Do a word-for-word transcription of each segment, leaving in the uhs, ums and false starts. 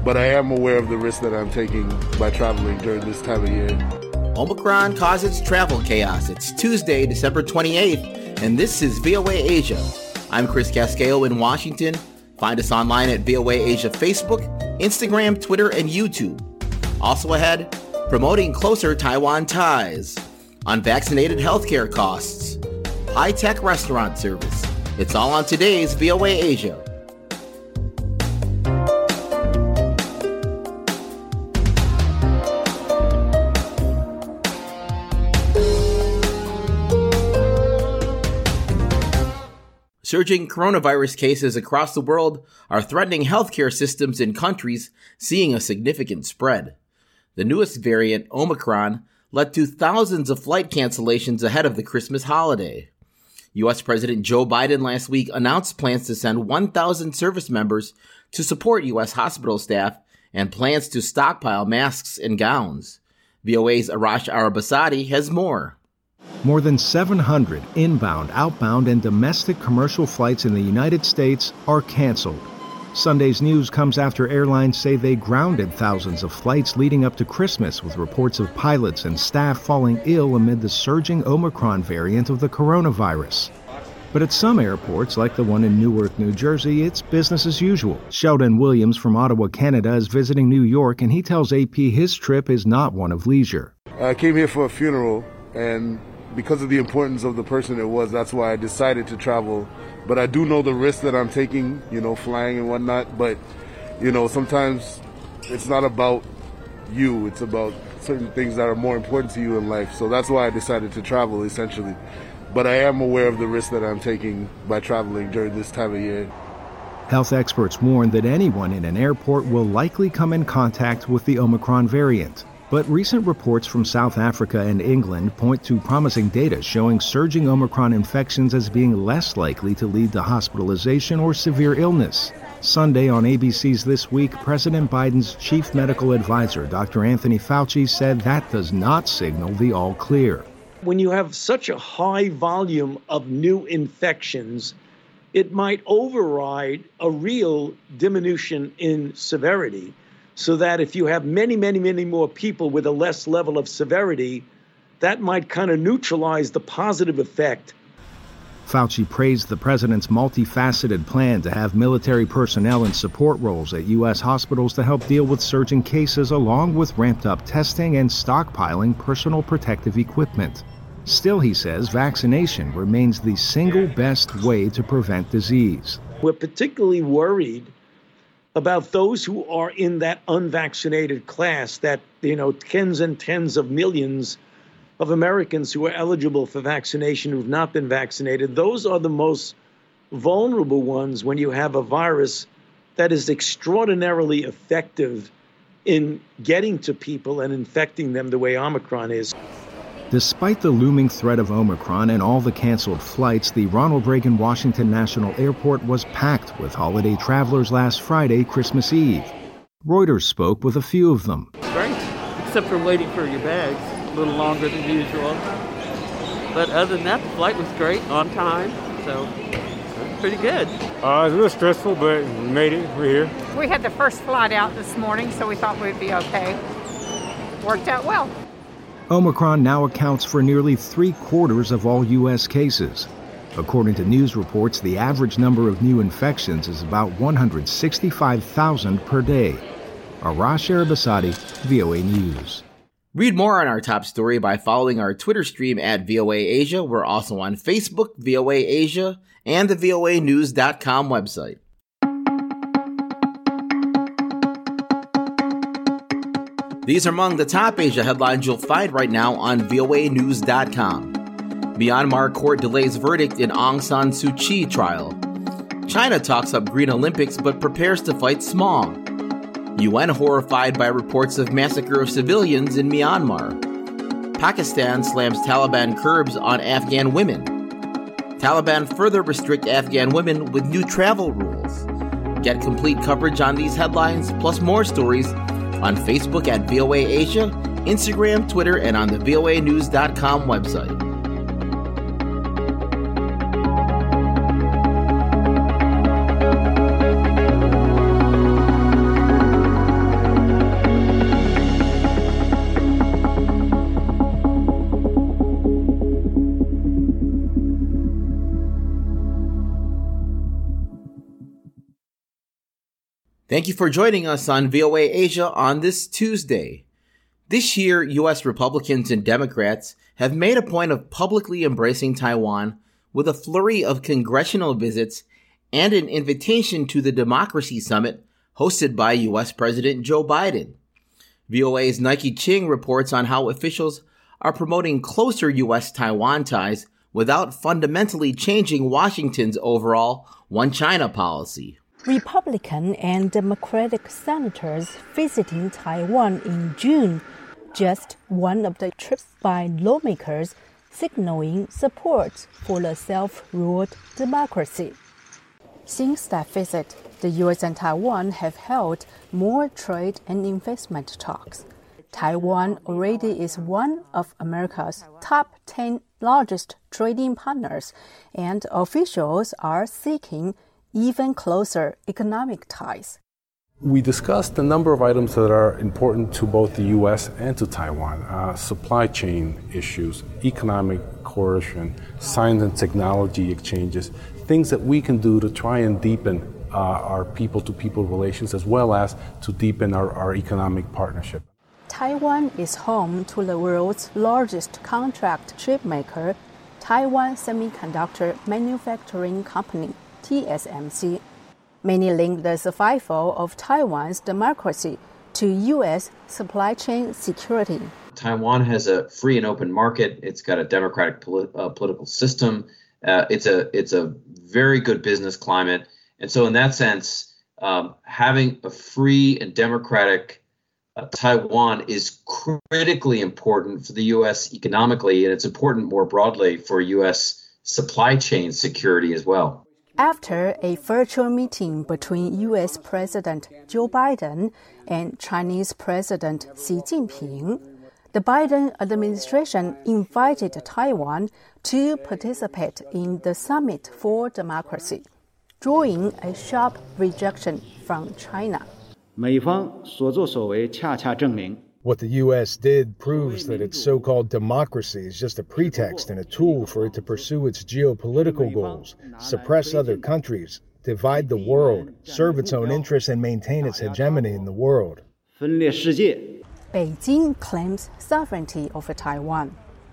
but I am aware of the risk that I'm taking by traveling during this time of year. Omicron causes travel chaos. It's Tuesday, December twenty-eighth, and this is V O A Asia. I'm Chris Cascale in Washington. Find us online at V O A Asia Facebook, Instagram, Twitter, and YouTube. Also ahead, promoting closer Taiwan ties, unvaccinated healthcare costs, high-tech restaurant service. It's all on today's V O A Asia. Surging coronavirus cases across the world are threatening healthcare systems in countries seeing a significant spread. The newest variant, Omicron, led to thousands of flight cancellations ahead of the Christmas holiday. U S President Joe Biden last week announced plans to send one thousand service members to support U S hospital staff and plans to stockpile masks and gowns. V O A's Arash Arabasadi has more. More than seven hundred inbound, outbound, and domestic commercial flights in the United States are canceled. Sunday's news comes after airlines say they grounded thousands of flights leading up to Christmas, with reports of pilots and staff falling ill amid the surging Omicron variant of the coronavirus. But at some airports, like the one in Newark, New Jersey, it's business as usual. Sheldon Williams from Ottawa, Canada, is visiting New York, and he tells A P his trip is not one of leisure. I came here for a funeral, and because of the importance of the person it was, that's why I decided to travel. But I do know the risk that I'm taking, you know, flying and whatnot. But, you know, sometimes it's not about you. It's about certain things that are more important to you in life. So that's why I decided to travel, essentially. But I am aware of the risk that I'm taking by traveling during this time of year. Health experts warn that anyone in an airport will likely come in contact with the Omicron variant. But recent reports from South Africa and England point to promising data showing surging Omicron infections as being less likely to lead to hospitalization or severe illness. Sunday on A B C's This Week, President Biden's chief medical advisor, Doctor Anthony Fauci, said that does not signal the all clear. When you have such a high volume of new infections, it might override a real diminution in severity. So that if you have many, many, many more people with a less level of severity, that might kind of neutralize the positive effect. Fauci praised the president's multifaceted plan to have military personnel in support roles at U S hospitals to help deal with surging cases, along with ramped-up testing and stockpiling personal protective equipment. Still, he says, vaccination remains the single best way to prevent disease. We're particularly worried about those who are in that unvaccinated class, that, you know, tens and tens of millions of Americans who are eligible for vaccination who've not been vaccinated. Those are the most vulnerable ones when you have a virus that is extraordinarily effective in getting to people and infecting them the way Omicron is. Despite the looming threat of Omicron and all the canceled flights, the Ronald Reagan Washington National Airport was packed with holiday travelers last Friday, Christmas Eve. Reuters spoke with a few of them. Great, except for waiting for your bags a little longer than usual. But other than that, the flight was great, on time, so pretty good. Uh, it was a little stressful, but we made it. We're here. We had the first flight out this morning, so we thought we'd be okay. Worked out well. Omicron now accounts for nearly three-quarters of all U S cases. According to news reports, the average number of new infections is about one hundred sixty-five thousand per day. Arash Arabasadi, V O A News. Read more on our top story by following our Twitter stream at V O A Asia. We're also on Facebook, V O A Asia, and the V O A news dot com website. These are among the top Asia headlines you'll find right now on V O A news dot com. Myanmar court delays verdict in Aung San Suu Kyi trial. China talks up Green Olympics but prepares to fight smog. U N horrified by reports of massacre of civilians in Myanmar. Pakistan slams Taliban curbs on Afghan women. Taliban further restrict Afghan women with new travel rules. Get complete coverage on these headlines, plus more stories, on Facebook at V O A Asia, Instagram, Twitter, and on the V O A news dot com website. Thank you for joining us on V O A Asia on this Tuesday. This year, U S Republicans and Democrats have made a point of publicly embracing Taiwan with a flurry of congressional visits and an invitation to the Democracy Summit hosted by U S President Joe Biden. V O A's Nike Ching reports on how officials are promoting closer U S-Taiwan ties without fundamentally changing Washington's overall One China policy. Republican and Democratic senators visiting Taiwan in June, just one of the trips by lawmakers signaling support for the self-ruled democracy. Since that visit, the U S and Taiwan have held more trade and investment talks. Taiwan already is one of America's top ten largest trading partners, and officials are seeking even closer economic ties. We discussed a number of items that are important to both the U S and to Taiwan. Uh, supply chain issues, economic coercion, science and technology exchanges, things that we can do to try and deepen uh, our people-to-people relations as well as to deepen our, our economic partnership. Taiwan is home to the world's largest contract chipmaker, Taiwan Semiconductor Manufacturing Company, T S M C. Many link the survival of Taiwan's democracy to U S supply chain security. Taiwan has a free and open market. It's got a democratic poli- uh, political system. Uh, it's a it's a very good business climate. And so in that sense, um, having a free and democratic uh, Taiwan is critically important for the U S economically, and it's important more broadly for U S supply chain security as well. After a virtual meeting between U S President Joe Biden and Chinese President Xi Jinping, the Biden administration invited Taiwan to participate in the Summit for Democracy, drawing a sharp rejection from China. 美方所作所为恰恰证明 What the U S did proves that its so-called democracy is just a pretext and a tool for it to pursue its geopolitical goals, suppress other countries, divide the world, serve its own interests, and maintain its hegemony in the world. 分裂世界 Beijing claims sovereignty over Taiwan.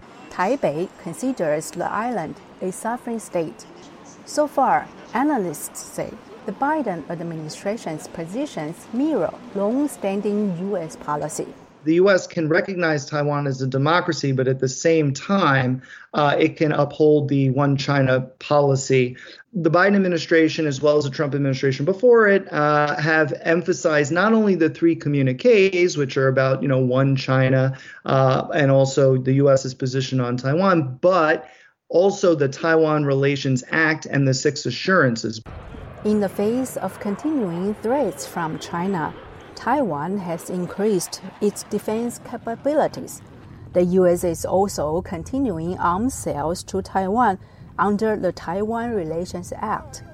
Taipei considers the island a sovereign state. So far, analysts say the Biden administration's positions mirror long-standing U S policy. The U S can recognize Taiwan as a democracy, but at the same time, uh, it can uphold the One China policy. The Biden administration, as well as the Trump administration before it, uh, have emphasized not only the three communiques, which are about, you know, One China, uh, and also the U S's position on Taiwan, but also the Taiwan Relations Act and the Six Assurances. In the face of continuing threats from China, Taiwan has increased its defense capabilities. The U S is also continuing arms sales to Taiwan under the Taiwan Relations Act,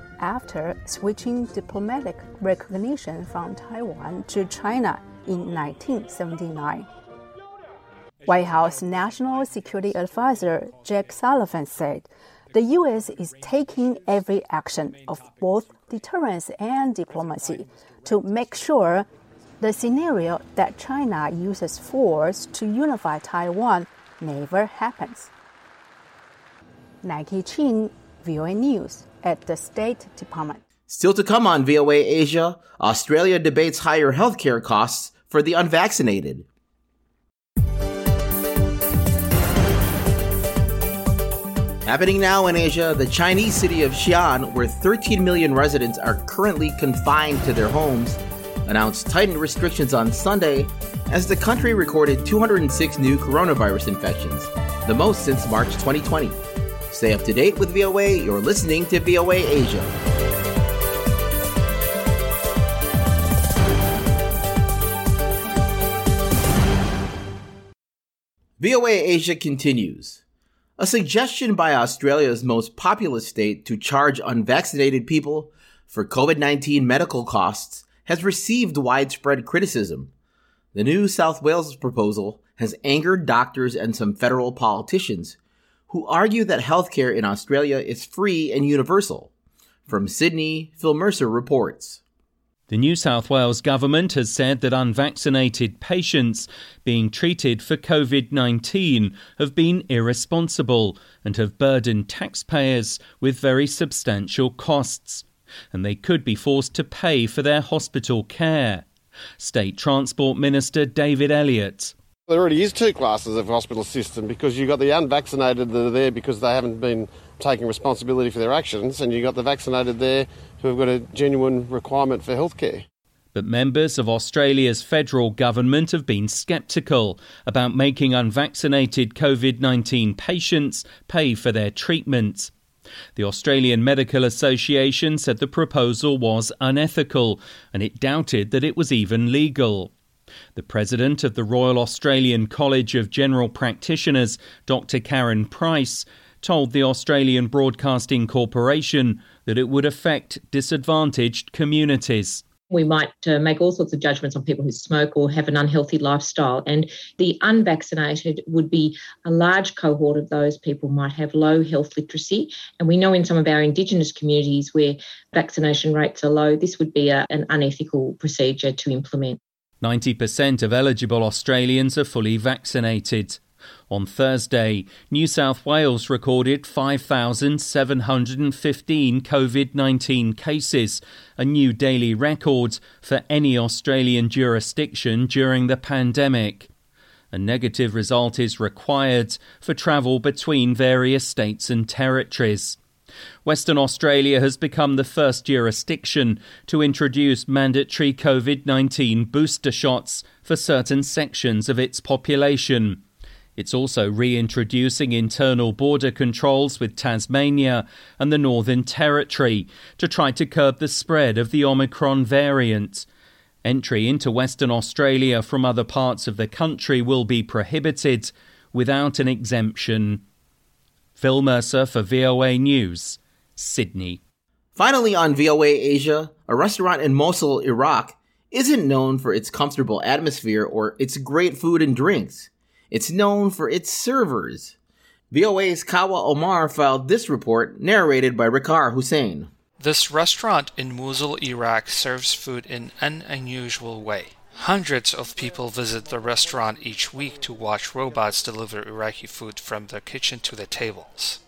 after switching diplomatic recognition from Taiwan to China in nineteen seventy-nine. White House National Security Advisor Jake Sullivan said the U S is taking every action of both deterrence and diplomacy to make sure the scenario that China uses force to unify Taiwan never happens. Nike Chin, V O A News at the State Department. Still to come on V O A Asia, Australia debates higher healthcare costs for the unvaccinated. Happening now in Asia, the Chinese city of Xi'an, where thirteen million residents are currently confined to their homes, announced tightened restrictions on Sunday as the country recorded two hundred six new coronavirus infections, the most since March twenty twenty. Stay up to date with V O A. You're listening to V O A Asia. V O A Asia continues. A suggestion by Australia's most populous state to charge unvaccinated people for COVID nineteen medical costs has received widespread criticism. The New South Wales proposal has angered doctors and some federal politicians who argue that healthcare in Australia is free and universal. From Sydney, Phil Mercer reports. The New South Wales government has said that unvaccinated patients being treated for covid nineteen have been irresponsible and have burdened taxpayers with very substantial costs, and they could be forced to pay for their hospital care. State Transport Minister David Elliott. There already is two classes of hospital system, because you've got the unvaccinated that are there because they haven't been taking responsibility for their actions, and you've got the vaccinated there who have got a genuine requirement for healthcare. But members of Australia's federal government have been sceptical about making unvaccinated covid nineteen patients pay for their treatment. The Australian Medical Association said the proposal was unethical, and it doubted that it was even legal. The president of the Royal Australian College of General Practitioners, Doctor Karen Price, told the Australian Broadcasting Corporation that it would affect disadvantaged communities. We might uh, make all sorts of judgments on people who smoke or have an unhealthy lifestyle, and the unvaccinated would be a large cohort of those people might have low health literacy. And we know in some of our Indigenous communities where vaccination rates are low, this would be a, an unethical procedure to implement. ninety percent of eligible Australians are fully vaccinated. On Thursday, New South Wales recorded five thousand seven hundred fifteen covid nineteen cases, a new daily record for any Australian jurisdiction during the pandemic. A negative result is required for travel between various states and territories. Western Australia has become the first jurisdiction to introduce mandatory covid nineteen booster shots for certain sections of its population. It's also reintroducing internal border controls with Tasmania and the Northern Territory to try to curb the spread of the Omicron variant. Entry into Western Australia from other parts of the country will be prohibited without an exemption. Phil Mercer for V O A News, Sydney. Finally on V O A Asia, a restaurant in Mosul, Iraq, isn't known for its comfortable atmosphere or its great food and drinks. It's known for its servers. V O A's Kawa Omar filed this report, narrated by Rikar Hussain. This restaurant in Mosul, Iraq serves food in an unusual way. Hundreds of people visit the restaurant each week to watch robots deliver Iraqi food from the kitchen to the tables.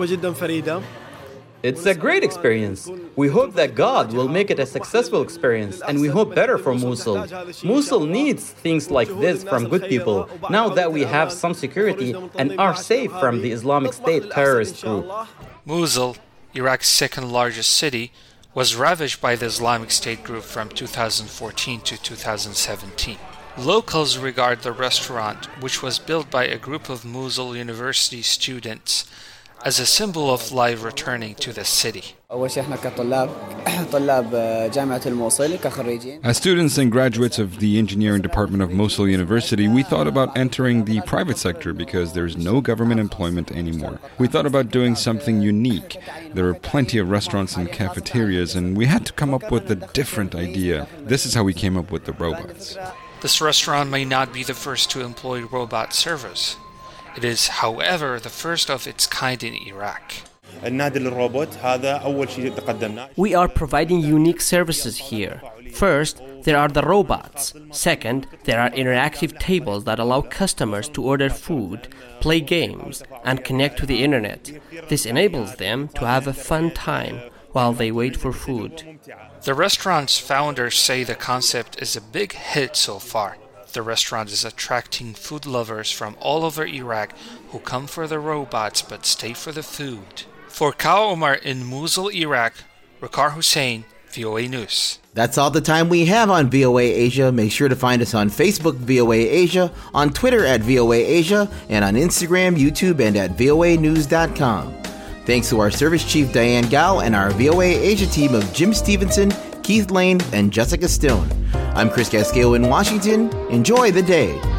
It's a great experience. We hope that God will make it a successful experience, and we hope better for Mosul. Mosul needs things like this from good people, now that we have some security and are safe from the Islamic State terrorist group. Mosul, Iraq's second largest city, was ravaged by the Islamic State group from two thousand fourteen to two thousand seventeen. Locals regard the restaurant, which was built by a group of Mosul University students, as a symbol of life returning to the city. As students and graduates of the engineering department of Mosul University, we thought about entering the private sector because there's no government employment anymore. We thought about doing something unique. There are plenty of restaurants and cafeterias, and we had to come up with a different idea. This is how we came up with the robots. This restaurant may not be the first to employ robot servers. It is, however, the first of its kind in Iraq. We are providing unique services here. First, there are the robots. Second, there are interactive tables that allow customers to order food, play games, and connect to the internet. This enables them to have a fun time while they wait for food. The restaurant's founders say the concept is a big hit so far. The restaurant is attracting food lovers from all over Iraq who come for the robots but stay for the food. For Kawa Omar in Mosul, Iraq, Rikar Hussain, V O A News. That's all the time we have on V O A Asia. Make sure to find us on Facebook, V O A Asia, on Twitter at V O A Asia, and on Instagram, YouTube, and at V O A news dot com. Thanks to our Service Chief Diane Gao and our V O A Asia team of Jim Stevenson, Keith Lane, and Jessica Stone. I'm Chris Cascale in Washington. Enjoy the day.